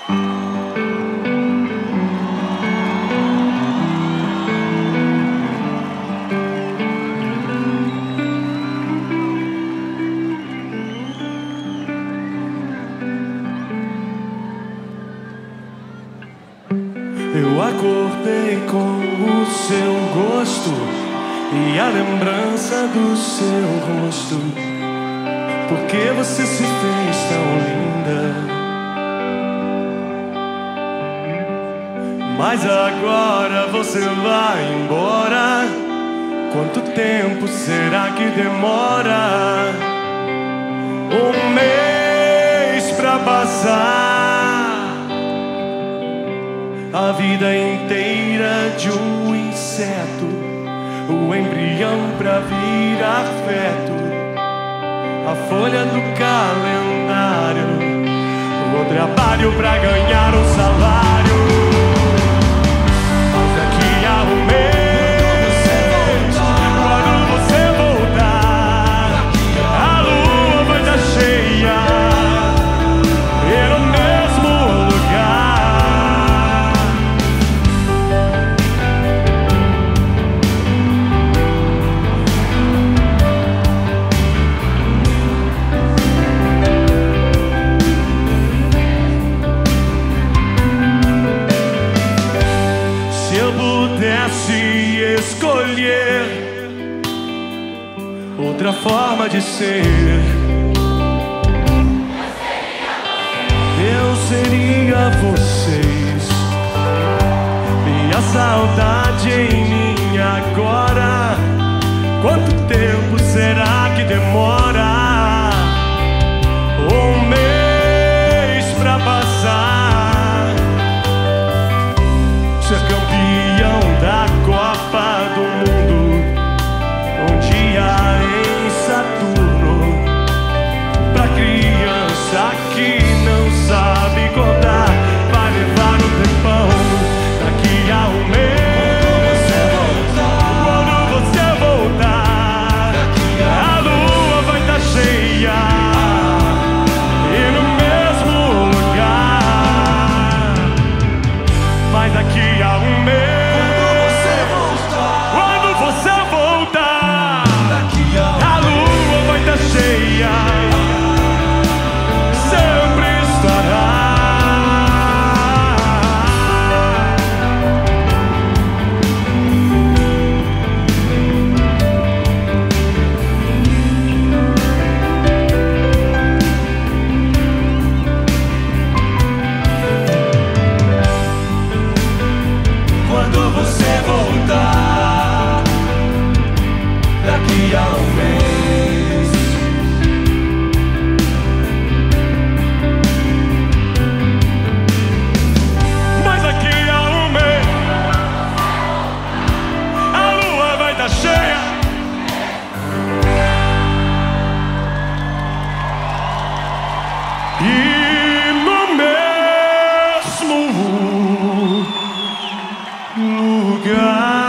Eu acordei com o seu gosto e a lembrança do seu rosto, porque você se fez tão linda. Mas agora você vai embora. Quanto tempo será que demora? Um mês pra passar a vida inteira de um inseto, o embrião pra virar feto, a folha do calendário, o trabalho pra ganhar um salário. Mas daqui a um mês, quando você voltar, a lua vai estar cheia e no mesmo lugar. Se eu pudesse escolher outra forma de ser, eu seria vocês. E a saudade em mim agora, quanto tempo será que demora? Um mês pra passar, ser campeão da Copa do Mundo, um dia em Saturno. Pra criança que não sabe contar, vai levar um tempão. Daqui a um mês, quando você voltar, a lua vai estar cheia e no mesmo lugar. Mas daqui a um mês, quando você voltar, a lua vai estar cheia, sempre estará. Quando você voltar, daqui a um mês, mas daqui a um mês, a lua vai estar cheia e no mesmo lugar.